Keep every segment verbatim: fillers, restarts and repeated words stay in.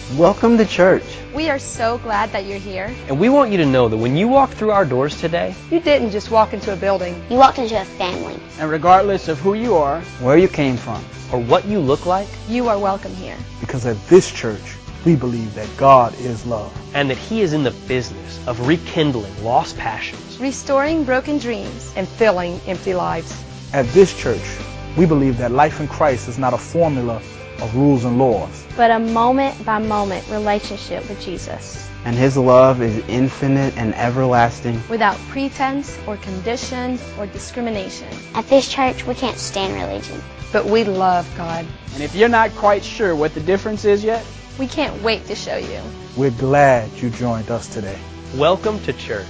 Welcome to church. We are so glad that you're here. And we want you to know that when you walk through our doors today, you didn't just walk into a building. You walked into a family. And regardless of who you are, where you came from, or what you look like, you are welcome here. Because at this church, we believe that God is love. And that He is in the business of rekindling lost passions, restoring broken dreams, and filling empty lives. At this church, we believe that life in Christ is not a formula of rules and laws, but a moment-by-moment relationship with Jesus. And His love is infinite and everlasting, without pretense or condition or discrimination. At this church, we can't stand religion, but we love God. And if you're not quite sure what the difference is yet, we can't wait to show you. We're glad you joined us today. Welcome to church.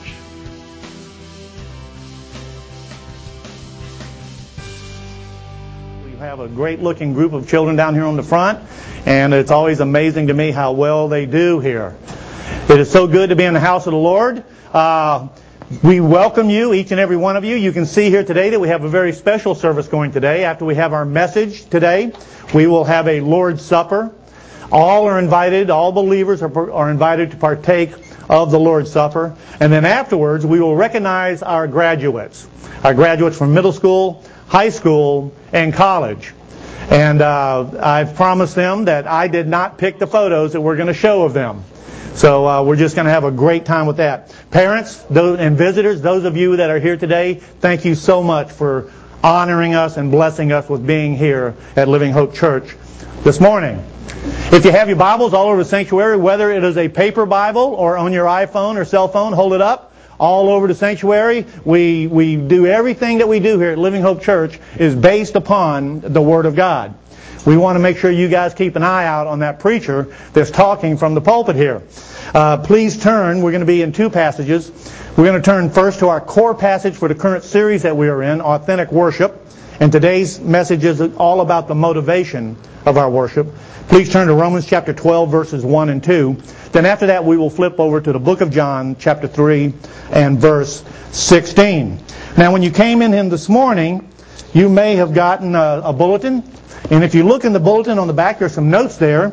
We have a great-looking group of children down here on the front, and it's always amazing to me how well they do here. It is so good to be in the house of the Lord. Uh, we welcome you, each and every one of you. You can see here today that we have a very special service going today. After we have our message today, we will have a Lord's Supper. All are invited, all believers are, are invited to partake of the Lord's Supper. And then afterwards, we will recognize our graduates, our graduates from middle school, high school, and college. And uh, I've promised them that I did not pick the photos that we're going to show of them. So uh, we're just going to have a great time with that. Parents those, and visitors, those of you that are here today, thank you so much for honoring us and blessing us with being here at Living Hope Church this morning. If you have your Bibles all over the sanctuary, whether it is a paper Bible or on your iPhone or cell phone, hold it up. All over the sanctuary, we, we do everything that we do here at Living Hope Church is based upon the Word of God. We want to make sure you guys keep an eye out on that preacher that's talking from the pulpit here. Uh, please turn. We're going to be in two passages. We're going to turn first to our core passage for the current series that we are in, Authentic Worship. And today's message is all about the motivation of our worship. Please turn to Romans chapter twelve, verses one and two. Then after that, we will flip over to the book of John, chapter three, and verse sixteen. Now, when you came in this morning, you may have gotten a, a bulletin. And if you look in the bulletin on the back, there's some notes there.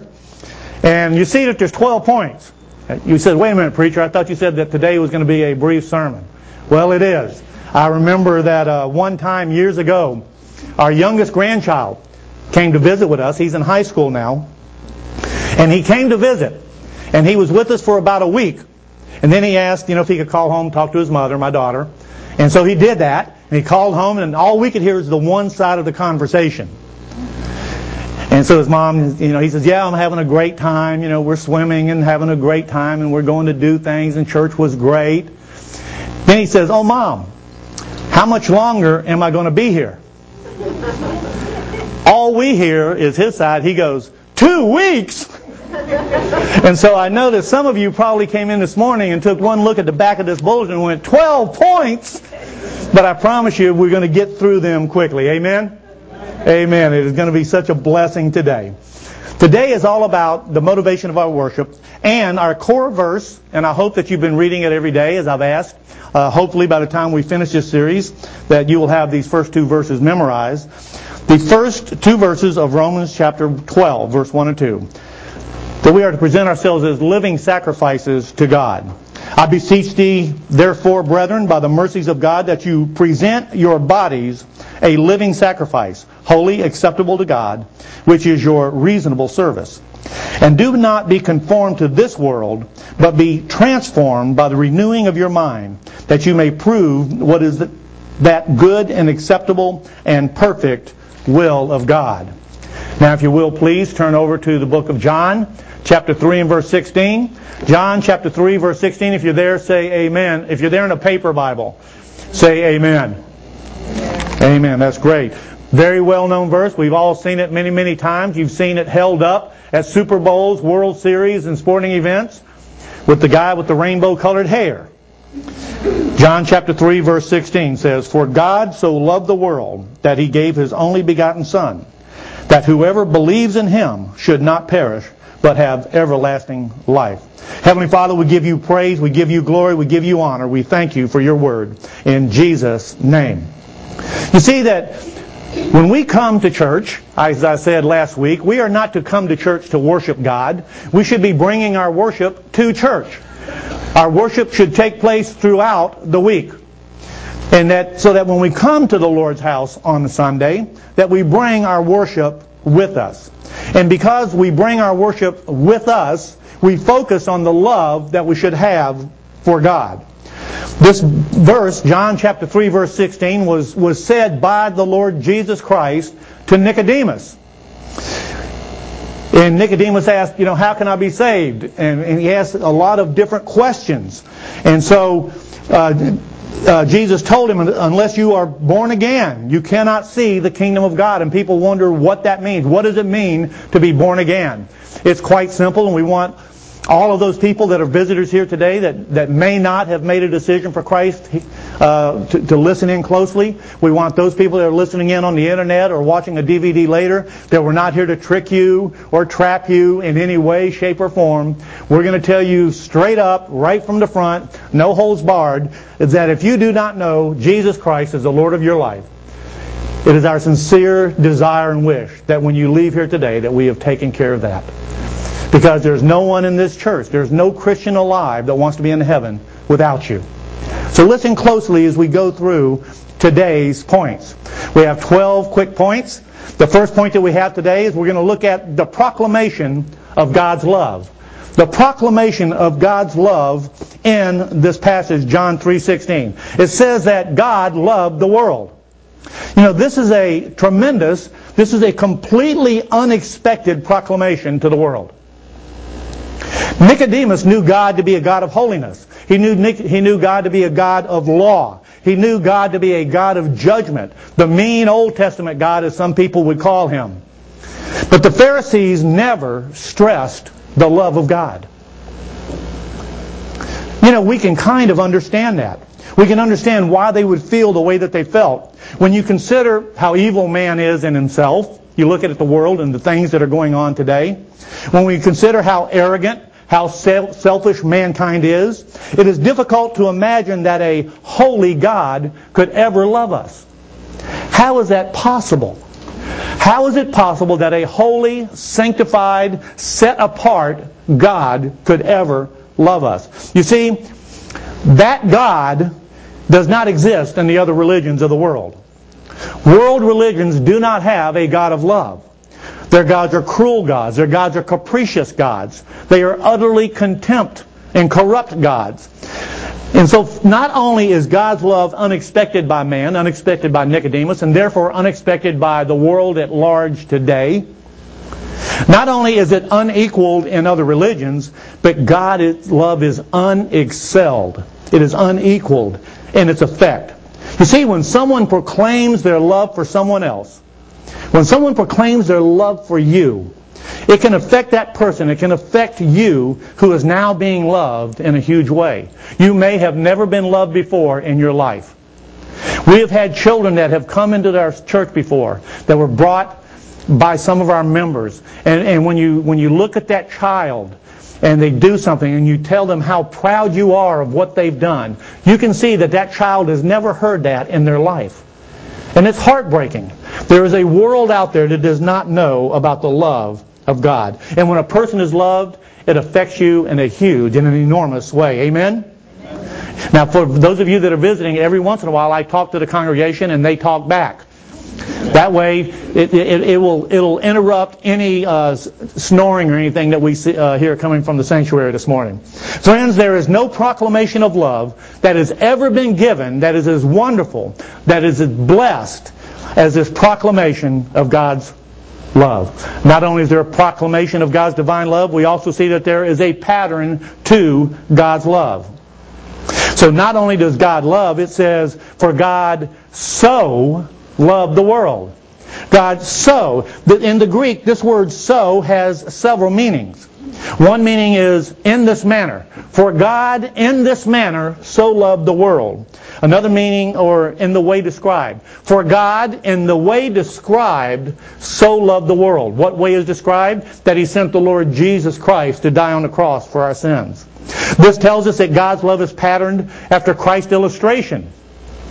And you see that there's twelve points. You said, wait a minute, preacher, I thought you said that today was going to be a brief sermon. Well, it is. I remember that uh, one time years ago, our youngest grandchild came to visit with us. He's in high school now. And he came to visit. And he was with us for about a week. And then he asked, you know, if he could call home, talk to his mother, my daughter. And so he did that. And he called home, and all we could hear is the one side of the conversation. And so his mom, you know, he says, yeah, I'm having a great time. You know, we're swimming and having a great time, and we're going to do things, and church was great. Then he says, oh, Mom, how much longer am I going to be here? All we hear is his side. He goes, two weeks? And so I know that some of you probably came in this morning and took one look at the back of this bulletin and went, twelve points? But I promise you, we're going to get through them quickly. Amen? Amen. It is going to be such a blessing today. Today is all about the motivation of our worship and our core verse, and I hope that you've been reading it every day as I've asked. Uh, hopefully by the time we finish this series that you will have these first two verses memorized. The first two verses of Romans chapter twelve, verse one and two. That we are to present ourselves as living sacrifices to God. I beseech thee, therefore, brethren, by the mercies of God, that you present your bodies a living sacrifice, holy, acceptable to God, which is your reasonable service. And do not be conformed to this world, but be transformed by the renewing of your mind, that you may prove what is that good and acceptable and perfect will of God. Now, if you will, please turn over to the book of John, chapter three and verse sixteen. John chapter three, verse sixteen. If you're there, say amen. If you're there in a paper Bible, say amen. Amen. Amen. That's great. Very well-known verse. We've all seen it many, many times. You've seen it held up at Super Bowls, World Series, and sporting events with the guy with the rainbow-colored hair. John chapter three, verse sixteen says, For God so loved the world that He gave His only begotten Son, that whoever believes in Him should not perish, but have everlasting life. Heavenly Father, we give you praise, we give you glory, we give you honor. We thank you for your word in Jesus' name. You see that When we come to church, as I said last week, we are not to come to church to worship God. We should be bringing our worship to church. Our worship should take place throughout the week. And that so that when we come to the Lord's house on a Sunday, that we bring our worship with us. And because we bring our worship with us, we focus on the love that we should have for God. This verse, John chapter three, verse sixteen, was, was said by the Lord Jesus Christ to Nicodemus. And Nicodemus asked, you know, how can I be saved? And, and he asked a lot of different questions. And so uh, uh, Jesus told him, unless you are born again, you cannot see the kingdom of God. And people wonder what that means. What does it mean to be born again? It's quite simple, and we want all of those people that are visitors here today that, that may not have made a decision for Christ uh, to, to listen in closely. We want those people that are listening in on the internet or watching a D V D later that we're not here to trick you or trap you in any way, shape, or form. We're going to tell you straight up, right from the front, no holds barred, is that if you do not know Jesus Christ as the Lord of your life, it is our sincere desire and wish that when you leave here today that we have taken care of that. Because there's no one in this church, there's no Christian alive that wants to be in heaven without you. So listen closely as we go through today's points. We have twelve quick points. The first point that we have today is we're going to look at the proclamation of God's love. The proclamation of God's love in this passage, John three sixteen. It says that God loved the world. You know, this is a tremendous, this is a completely unexpected proclamation to the world. Nicodemus knew God to be a God of holiness. He knew, he knew God to be a God of law. He knew God to be a God of judgment. The mean Old Testament God, as some people would call him. But the Pharisees never stressed the love of God. You know, we can kind of understand that. We can understand why they would feel the way that they felt. When you consider how evil man is in himself, you look at the world and the things that are going on today. When we consider how arrogant, how selfish mankind is, it is difficult to imagine that a holy God could ever love us. How is that possible? How is it possible that a holy, sanctified, set-apart God could ever love us? You see, that God does not exist in the other religions of the world. World religions do not have a God of love. Their gods are cruel gods. Their gods are capricious gods. They are utterly contempt and corrupt gods. And so not only is God's love unexpected by man, unexpected by Nicodemus, and therefore unexpected by the world at large today, not only is it unequaled in other religions, but God's love is unexcelled. It is unequaled in its effect. You see, when someone proclaims their love for someone else, when someone proclaims their love for you, it can affect that person. It can affect you who is now being loved in a huge way. You may have never been loved before in your life. We have had children that have come into our church before that were brought by some of our members. And, and when you when you look at that child and they do something and you tell them how proud you are of what they've done, you can see that that child has never heard that in their life. And it's heartbreaking. There is a world out there that does not know about the love of God. And when a person is loved, it affects you in a huge, in an enormous way. Amen? Amen. Now, for those of you that are visiting, every once in a while I talk to the congregation and they talk back. That way, it, it, it will it'll interrupt any uh, snoring or anything that we see, uh, hear coming from the sanctuary this morning. Friends, there is no proclamation of love that has ever been given that is as wonderful, that is as blessed as this proclamation of God's love. Not only is there a proclamation of God's divine love, we also see that there is a pattern to God's love. So not only does God love, it says, for God so loved the world. God so. In the Greek, this word so has several meanings. One meaning is in this manner. For God in this manner so loved the world. Another meaning, or in the way described. For God in the way described so loved the world. What way is described? That He sent the Lord Jesus Christ to die on the cross for our sins. This tells us that God's love is patterned after Christ's illustration.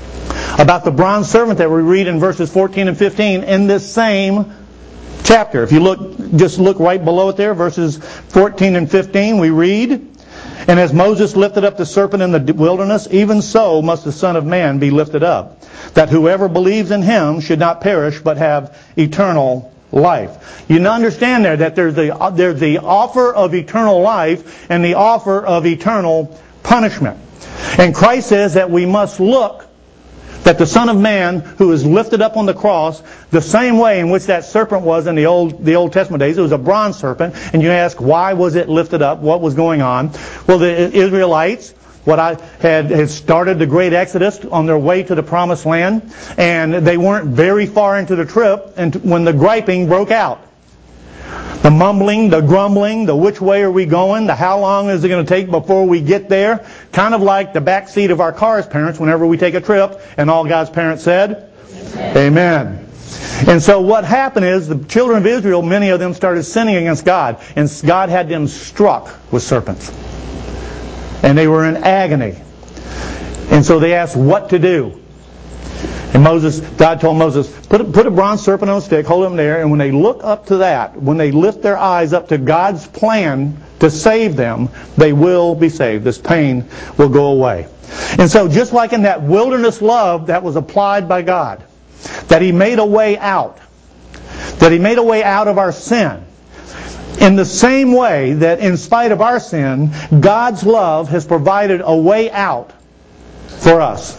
about the bronze serpent that we read in verses fourteen and fifteen in this same chapter. If you look, just look right below it there, verses fourteen and fifteen, we read, "And as Moses lifted up the serpent in the wilderness, even so must the Son of Man be lifted up, that whoever believes in him should not perish, but have eternal life." You understand there that there's the, there's the offer of eternal life and the offer of eternal punishment. And Christ says that we must look that the Son of Man, who is lifted up on the cross, the same way in which that serpent was in the Old the Old Testament days. It was a bronze serpent. And you ask, why was it lifted up? What was going on? Well, the Israelites, what I had, had started the great Exodus on their way to the Promised Land, and they weren't very far into the trip and when the griping broke out. The mumbling, the grumbling, the which way are we going, the how long is it going to take before we get there. Kind of like the back seat of our car as parents whenever we take a trip, and all God's parents said, Amen. Amen. And so what happened is the children of Israel, many of them started sinning against God, and God had them struck with serpents. And they were in agony. And so they asked what to do. And Moses, God told Moses, put a, put a bronze serpent on a stick, hold them there, and when they look up to that, when they lift their eyes up to God's plan to save them, they will be saved. This pain will go away. And so just like in that wilderness love that was applied by God, that He made a way out, that He made a way out of our sin, in the same way that in spite of our sin, God's love has provided a way out for us.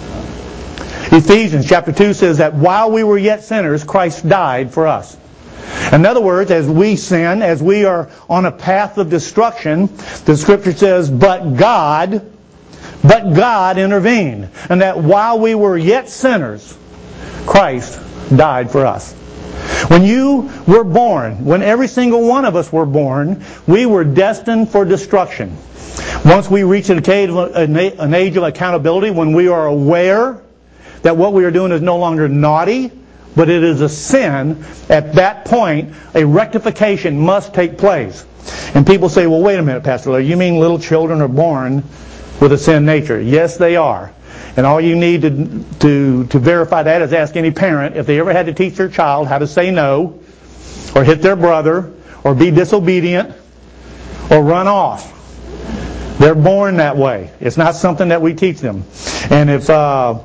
Ephesians chapter two says that while we were yet sinners, Christ died for us. In other words, as we sin, as we are on a path of destruction, the Scripture says, but God, but God intervened. And that while we were yet sinners, Christ died for us. When you were born, when every single one of us were born, we were destined for destruction. Once we reach an age of accountability, when we are aware that what we are doing is no longer naughty, but it is a sin, at that point, a rectification must take place. And people say, well, wait a minute, Pastor Larry, you mean little children are born with a sin nature? Yes, they are. And all you need to, to, to verify that is ask any parent if they ever had to teach their child how to say no, or hit their brother, or be disobedient, or run off. They're born that way. It's not something that we teach them. And if... Uh,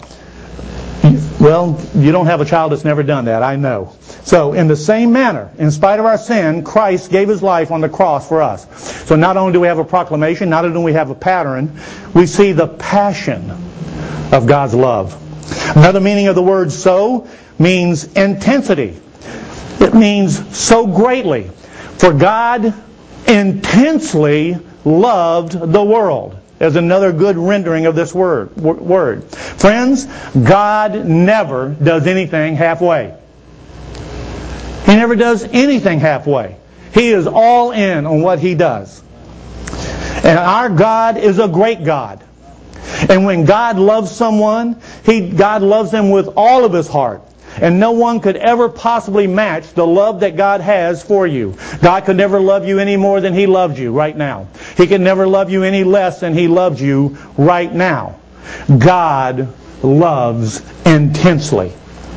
Well, you don't have a child that's never done that, I know. So, in the same manner, in spite of our sin, Christ gave His life on the cross for us. So not only do we have a proclamation, not only do we have a pattern, we see the passion of God's love. Another meaning of the word so means intensity. It means so greatly. For God intensely loved the world. There's another good rendering of this word. word. Friends, God never does anything halfway. He never does anything halfway. He is all in on what He does. And our God is a great God. And when God loves someone, He God loves them with all of His heart. And no one could ever possibly match the love that God has for you. God could never love you any more than He loves you right now. He can never love you any less than He loves you right now. God loves intensely.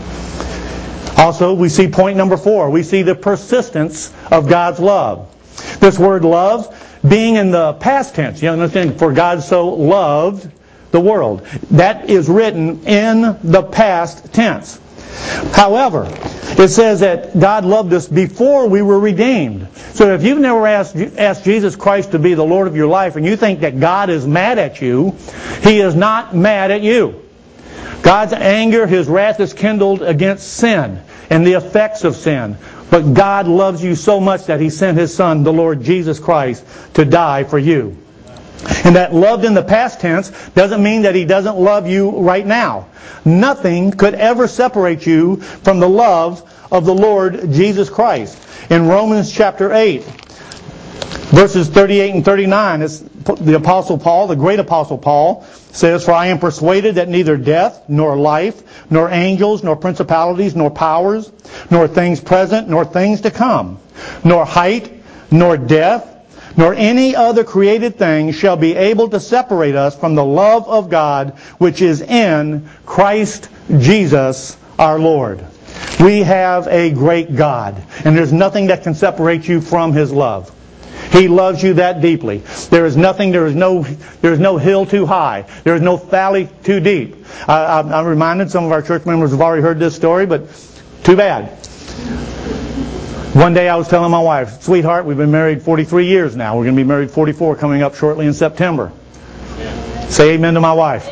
Also, we see point number four. We see the persistence of God's love. This word love being in the past tense. You understand? For God so loved the world. That is written in the past tense. However, it says that God loved us before we were redeemed. So if you've never asked, asked Jesus Christ to be the Lord of your life and you think that God is mad at you, He is not mad at you. God's anger, His wrath is kindled against sin and the effects of sin. But God loves you so much that He sent His Son, the Lord Jesus Christ, to die for you. And that loved in the past tense doesn't mean that He doesn't love you right now. Nothing could ever separate you from the love of the Lord Jesus Christ. In Romans chapter eight, verses thirty-eight and thirty-nine, it's the Apostle Paul, the great Apostle Paul, says, "For I am persuaded that neither death, nor life, nor angels, nor principalities, nor powers, nor things present, nor things to come, nor height, nor depth, nor any other created thing shall be able to separate us from the love of God which is in Christ Jesus our Lord. We have a great God, and there's nothing that can separate you from His love. He loves you that deeply. There is nothing, there is no, there is no hill too high. There is no valley too deep. I, I'm, I'm reminded, some of our church members have already heard this story, but too bad. One day I was telling my wife, sweetheart, we've been married forty-three years now. We're going to be married forty-four coming up shortly in September. Say amen to my wife.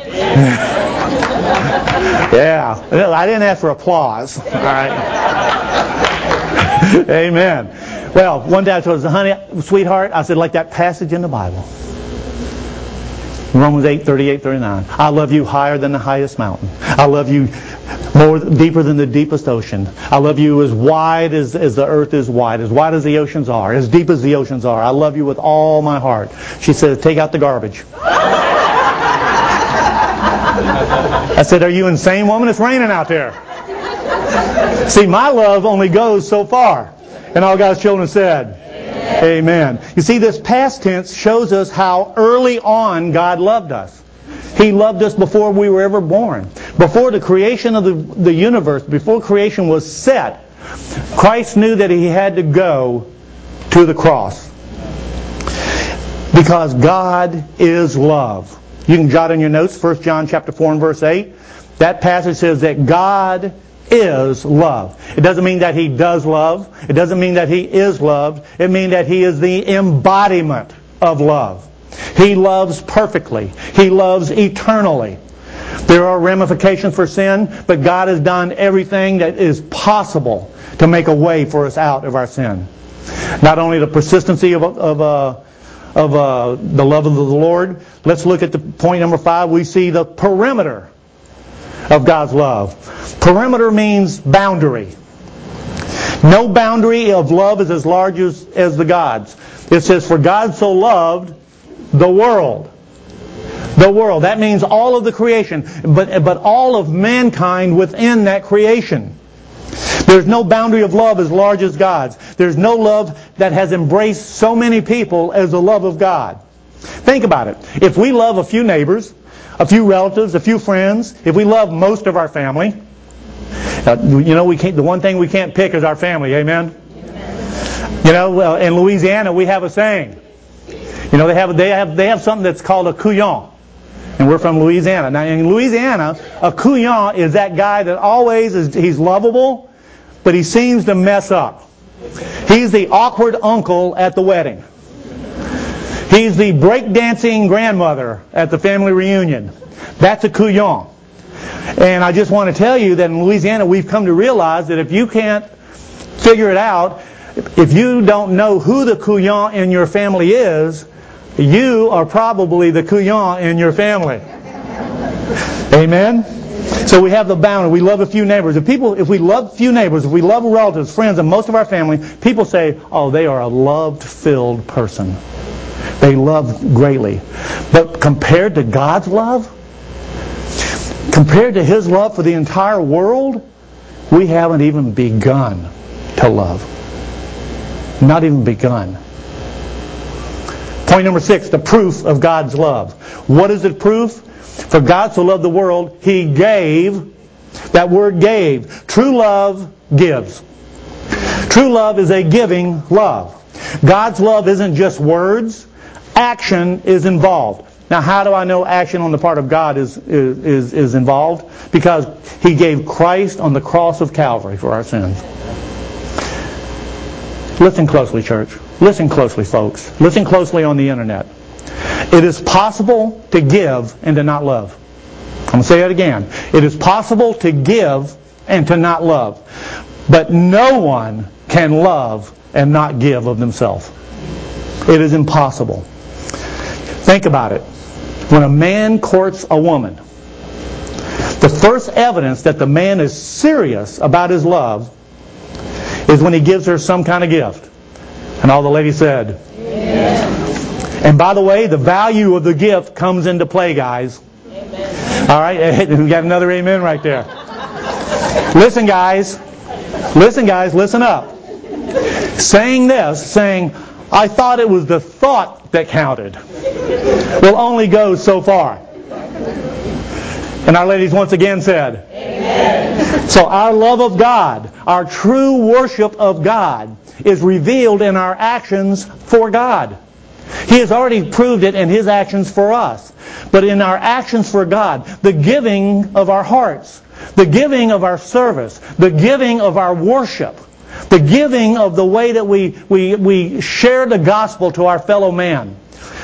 Yeah. I didn't ask for applause. All right. Amen. Well, one day I told her, honey, sweetheart, I said, like that passage in the Bible. Romans eight, thirty-eight, thirty-nine. I love you higher than the highest mountain. I love you more deeper than the deepest ocean. I love you as wide as, as the earth is wide, as wide as the oceans are, as deep as the oceans are. I love you with all my heart. She said, take out the garbage. I said, are you insane, woman? It's raining out there. See, my love only goes so far. And all God's children said, Amen. You see, this past tense shows us how early on God loved us. He loved us before we were ever born. Before the creation of the, the universe, before creation was set, Christ knew that He had to go to the cross. Because God is love. You can jot in your notes, First John chapter four and verse eight. That passage says that God is love. It doesn't mean that He does love. It doesn't mean that He is loved. It means that He is the embodiment of love. He loves perfectly. He loves eternally. There are ramifications for sin, but God has done everything that is possible to make a way for us out of our sin. Not only the persistency of, of, uh, of uh, the love of the Lord. Let's look at the point number five. We see the perimeter of God's love. Perimeter means boundary. No boundary of love is as large as, as the God's. It says, for God so loved the world. The world. That means all of the creation, but, but all of mankind within that creation. There's no boundary of love as large as God's. There's no love that has embraced so many people as the love of God. Think about it. If we love a few neighbors, a few relatives, a few friends, if we love most of our family, uh, you know, we can't, the one thing we can't pick is our family. Amen? Amen. You know, uh, in Louisiana we have a saying. You know, they have they have they have something that's called a couillon, and we're from Louisiana. Now, in Louisiana, a couillon is that guy that always is he's lovable, but he seems to mess up. He's the awkward uncle at the wedding. He's the breakdancing grandmother at the family reunion. That's a couillon. And I just want to tell you that in Louisiana we've come to realize that if you can't figure it out, if you don't know who the couillon in your family is, you are probably the couillon in your family. Amen? So we have the boundary. We love a few neighbors. If people, if we love a few neighbors, if we love relatives, friends, and most of our family, people say, oh, they are a love-filled person. They love greatly. But compared to God's love, compared to His love for the entire world, we haven't even begun to love. Not even begun. Point number six, the proof of God's love. What is it proof? For God so loved the world, He gave. That word gave. True love gives. True love is a giving love. God's love isn't just words. Action is involved. Now, how do I know action on the part of God is, is, is, is involved? Because He gave Christ on the cross of Calvary for our sins. Listen closely, church. Listen closely, folks. Listen closely on the internet. It is possible to give and to not love. I'm going to say it again. It is possible to give and to not love. But no one can love and not give of themselves. It is impossible. Think about it. When a man courts a woman, the first evidence that the man is serious about his love is when he gives her some kind of gift. And all the ladies said, Amen. And by the way, the value of the gift comes into play, guys. Amen. All right, we got another amen right there. Listen, guys. Listen, guys, listen up. Saying this, saying, I thought it was the thought that counted. Will only go so far. And our ladies once again said, Amen. So our love of God, our true worship of God, is revealed in our actions for God. He has already proved it in His actions for us. But in our actions for God, the giving of our hearts, the giving of our service, the giving of our worship, the giving of the way that we, we, we share the gospel to our fellow man.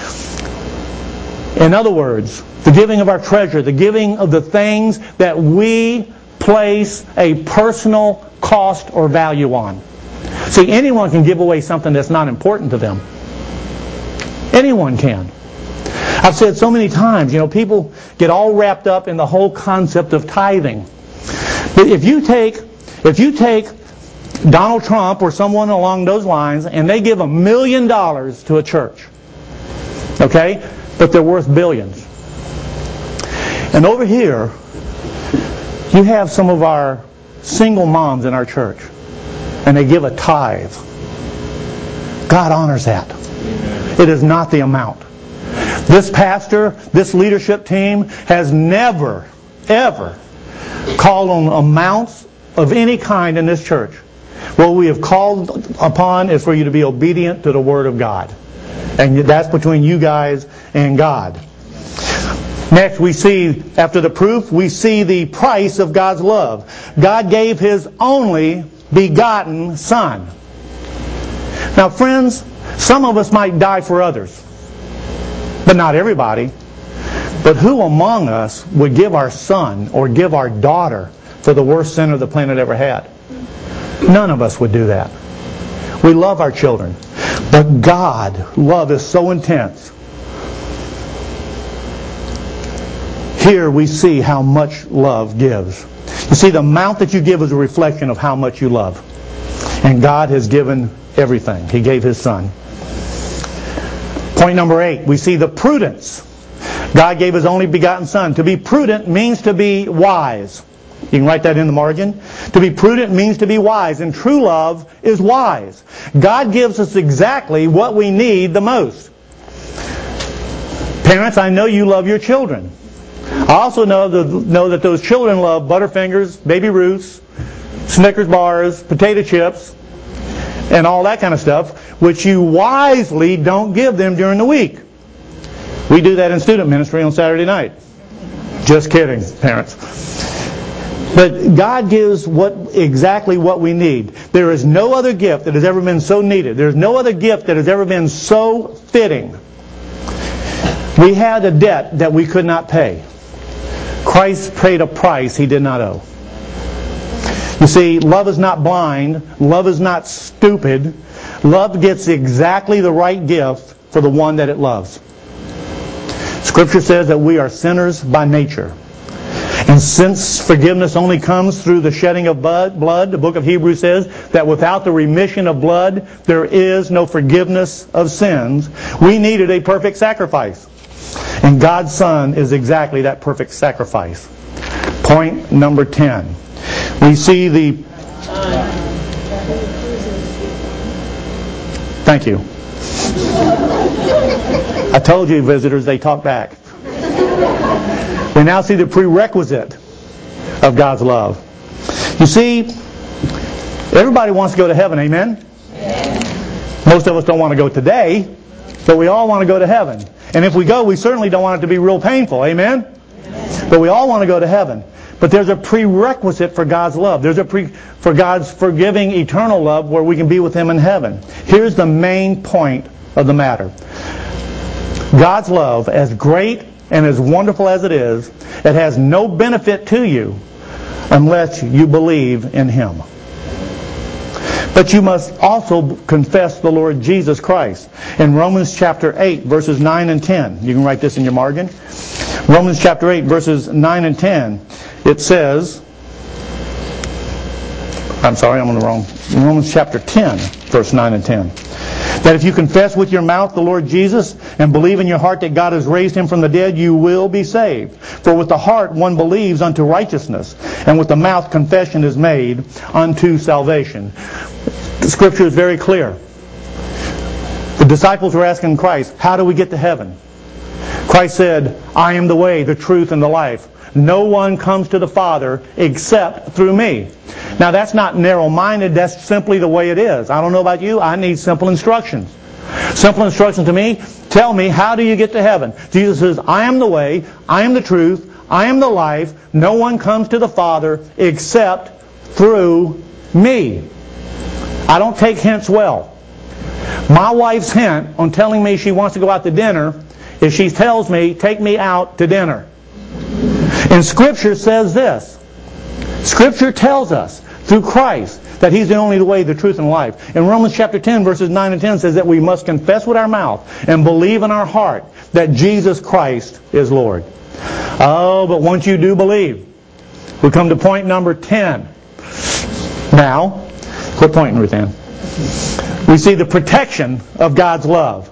In other words, the giving of our treasure, the giving of the things that we place a personal cost or value on. See, anyone can give away something that's not important to them. Anyone can. I've said so many times, you know, people get all wrapped up in the whole concept of tithing. But if you take, if you take Donald Trump or someone along those lines and they give a million dollars to a church, okay, but they're worth billions. And over here, you have some of our single moms in our church, and they give a tithe. God honors that. It is not the amount. This pastor, this leadership team has never, ever called on amounts of any kind in this church. What we have called upon is for you to be obedient to the Word of God. And that's between you guys and God. Next, we see, after the proof, we see the price of God's love. God gave His only begotten Son. Now, friends, some of us might die for others, but not everybody. But who among us would give our son or give our daughter for the worst sinner the planet ever had? None of us would do that. We love our children. But God, love is so intense. Here we see how much love gives. You see, the amount that you give is a reflection of how much you love. And God has given everything. He gave His Son. Point number eight, we see the prudence. God gave His only begotten Son. To be prudent means to be wise. You can write that in the margin. To be prudent means to be wise, and true love is wise. God gives us exactly what we need the most. Parents, I know you love your children. I also know, the, know that those children love Butterfingers, Baby Ruths, Snickers bars, potato chips, and all that kind of stuff, which you wisely don't give them during the week. We do that in student ministry on Saturday night. Just kidding, parents. But God gives what exactly what we need. There is no other gift that has ever been so needed. There's no other gift that has ever been so fitting. We had a debt that we could not pay. Christ paid a price He did not owe. You see, love is not blind. Love is not stupid. Love gets exactly the right gift for the one that it loves. Scripture says that we are sinners by nature. And since forgiveness only comes through the shedding of blood, the book of Hebrews says that without the remission of blood, there is no forgiveness of sins. We needed a perfect sacrifice. And God's Son is exactly that perfect sacrifice. Point number ten. We see the... Thank you. I told you, visitors, they talk back. We now see the prerequisite of God's love. You see, everybody wants to go to heaven, amen? Most of us don't want to go today, but we all want to go to heaven. And if we go, we certainly don't want it to be real painful, amen? But we all want to go to heaven. But there's a prerequisite for God's love. There's a pre for God's forgiving eternal love where we can be with Him in heaven. Here's the main point of the matter. God's love, as great and as wonderful as it is, it has no benefit to you unless you believe in Him. But you must also confess the Lord Jesus Christ. In Romans chapter eight, verses nine and ten, you can write this in your margin. Romans chapter eight, verses nine and ten, it says, I'm sorry, I'm on the wrong, Romans chapter ten, verse nine and ten. That if you confess with your mouth the Lord Jesus and believe in your heart that God has raised Him from the dead, you will be saved. For with the heart one believes unto righteousness, and with the mouth confession is made unto salvation. The Scripture is very clear. The disciples were asking Christ, how do we get to heaven? Christ said, I am the way, the truth, and the life. No one comes to the Father except through me. Now that's not narrow-minded, that's simply the way it is. I don't know about you, I need simple instructions. Simple instructions to me, tell me, how do you get to heaven? Jesus says, I am the way, I am the truth, I am the life. No one comes to the Father except through me. I don't take hints well. My wife's hint on telling me she wants to go out to dinner is she tells me, take me out to dinner. And Scripture says this. Scripture tells us through Christ that He's the only way, the truth, and life. In Romans chapter ten, verses nine and ten says that we must confess with our mouth and believe in our heart that Jesus Christ is Lord. Oh, but once you do believe, we come to point number ten. Now, quit pointing, Ruth Ann. We see the protection of God's love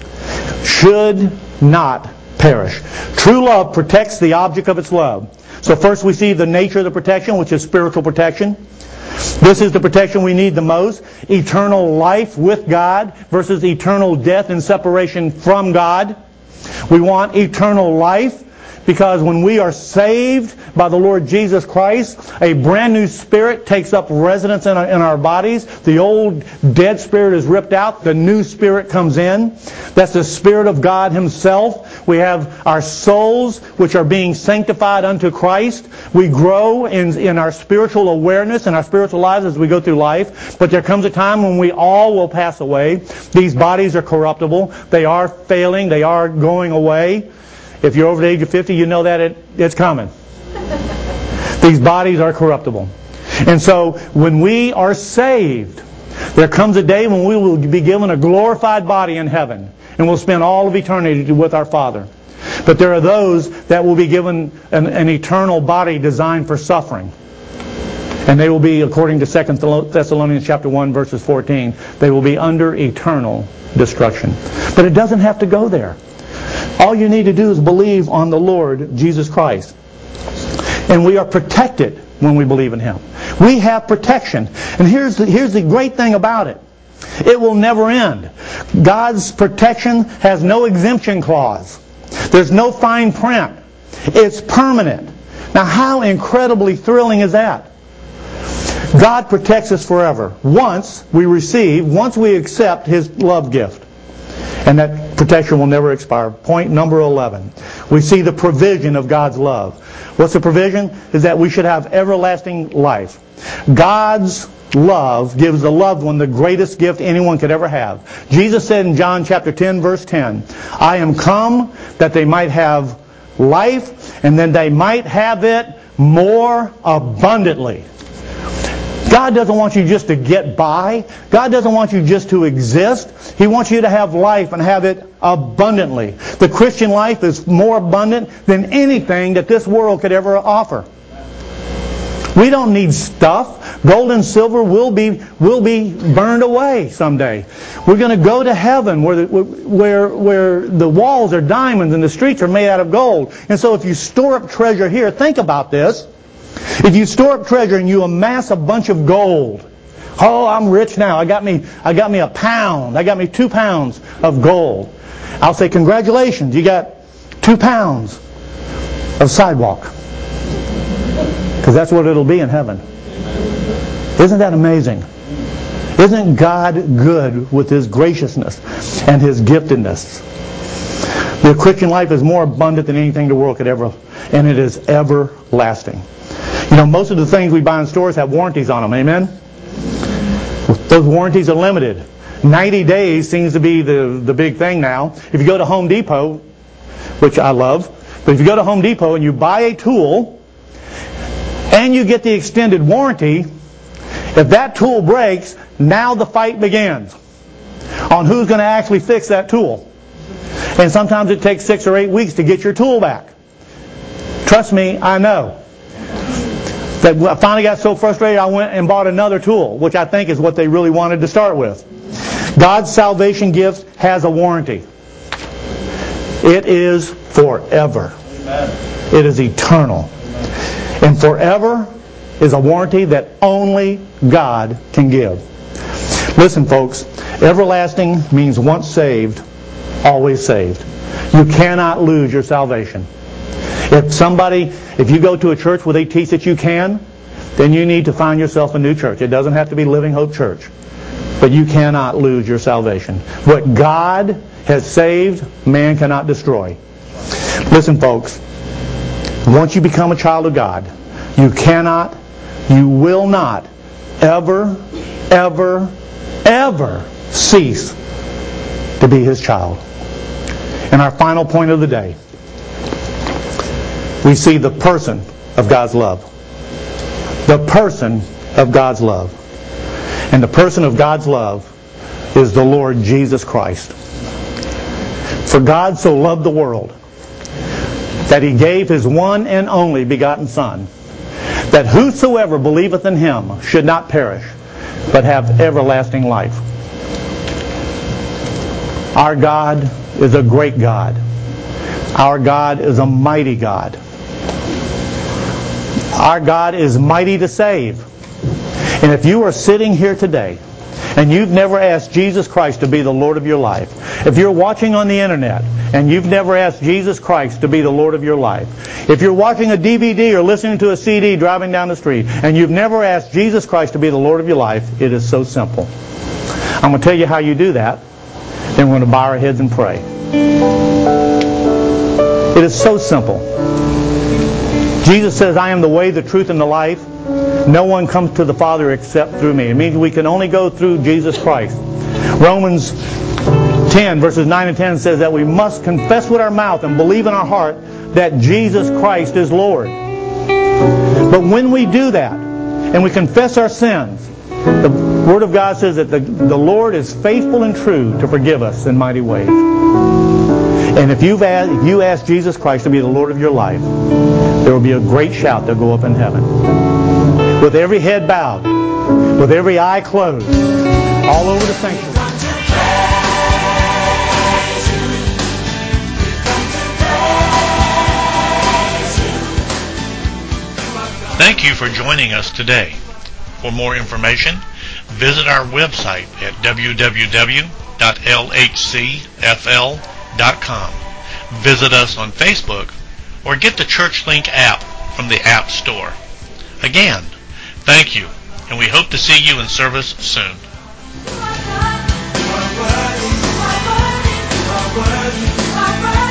should not perish. True love protects the object of its love. So first we see the nature of the protection, which is spiritual protection. This is the protection we need the most. Eternal life with God versus eternal death and separation from God. We want eternal life because when we are saved by the Lord Jesus Christ, a brand new spirit takes up residence in our, in our bodies. The old dead spirit is ripped out. The new spirit comes in. That's the Spirit of God Himself. We have our souls which are being sanctified unto Christ. We grow in, in our spiritual awareness and our spiritual lives as we go through life. But there comes a time when we all will pass away. These bodies are corruptible. They are failing. They are going away. If you're over the age of fifty, you know that it, it's coming. These bodies are corruptible. And so when we are saved, there comes a day when we will be given a glorified body in heaven. And we'll spend all of eternity with our Father. But there are those that will be given an, an eternal body designed for suffering. And they will be, according to Second Thessalonians chapter one, verses fourteen, they will be under eternal destruction. But it doesn't have to go there. All you need to do is believe on the Lord Jesus Christ. And we are protected when we believe in Him. We have protection. And here's the, here's the great thing about it. It will never end. God's protection has no exemption clause. There's no fine print. It's permanent. Now how incredibly thrilling is that? God protects us forever. Once we receive, once we accept His love gift. And that protection will never expire. Point number eleven. We see the provision of God's love. What's the provision? Is that we should have everlasting life. God's love gives the loved one the greatest gift anyone could ever have. Jesus said in John chapter ten, verse ten, I am come that they might have life, and then they might have it more abundantly. God doesn't want you just to get by. God doesn't want you just to exist. He wants you to have life and have it abundantly. The Christian life is more abundant than anything that this world could ever offer. We don't need stuff. Gold and silver will be will be burned away someday. We're going to go to heaven where the, where where the walls are diamonds and the streets are made out of gold. And so if you store up treasure here, think about this. If you store up treasure and you amass a bunch of gold, oh, I'm rich now. I got me I got me a pound. I got me two pounds of gold. I'll say congratulations. You got two pounds of sidewalk. Because that's what it'll be in heaven. Isn't that amazing? Isn't God good with His graciousness and His giftedness? The Christian life is more abundant than anything the world could ever, and it is everlasting. You know, most of the things we buy in stores have warranties on them, amen? Those warranties are limited. ninety days seems to be the, the big thing now. If you go to Home Depot, which I love, but if you go to Home Depot and you buy a tool, and you get the extended warranty, if that tool breaks, now the fight begins on who's going to actually fix that tool. And sometimes it takes six or eight weeks to get your tool back. Trust me, I know. That I finally got so frustrated I went and bought another tool, which I think is what they really wanted to start with. God's salvation gift has a warranty. It is forever. Amen. It is eternal. Amen. And forever is a warranty that only God can give. Listen, folks, everlasting means once saved, always saved. You cannot lose your salvation. If somebody, if you go to a church where they teach that you can, then you need to find yourself a new church. It doesn't have to be Living Hope Church. But you cannot lose your salvation. What God has saved, man cannot destroy. Listen, folks, once you become a child of God, you cannot, you will not ever, ever, ever cease to be His child. And our final point of the day, we see the person of God's love. The person of God's love. And the person of God's love is the Lord Jesus Christ. For God so loved the world that He gave His one and only begotten Son, that whosoever believeth in Him should not perish, but have everlasting life. Our God is a great God. Our God is a mighty God. Our God is mighty to save. And if you are sitting here today and you've never asked Jesus Christ to be the Lord of your life, if you're watching on the internet and you've never asked Jesus Christ to be the Lord of your life, if you're watching a D V D or listening to a C D driving down the street and you've never asked Jesus Christ to be the Lord of your life, it is so simple. I'm going to tell you how you do that, then we're going to bow our heads and pray. It is so simple. Jesus says, I am the way, the truth, and the life. No one comes to the Father except through me. It means we can only go through Jesus Christ. Romans ten, verses nine and ten says that we must confess with our mouth and believe in our heart that Jesus Christ is Lord. But when we do that, and we confess our sins, the Word of God says that the, the Lord is faithful and true to forgive us in mighty ways. And if you've asked, if you ask Jesus Christ to be the Lord of your life, there will be a great shout that will go up in heaven. With every head bowed, with every eye closed, all over the sanctuary. Thank you for joining us today. For more information, visit our website at w w w dot l h c f l dot com. Visit us on Facebook or get the ChurchLink app from the App Store. Again, thank you, and we hope to see you in service soon. You are worthy, you are worthy, you are worthy, you are worthy.